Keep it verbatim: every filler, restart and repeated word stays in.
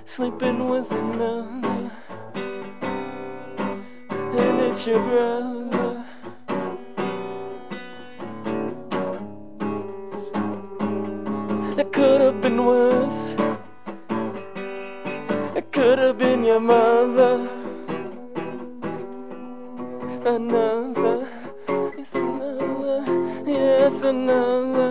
sleeping with another, and it's your brother. It could have been worse. It could have been your mother. Another, it's another, yes, another.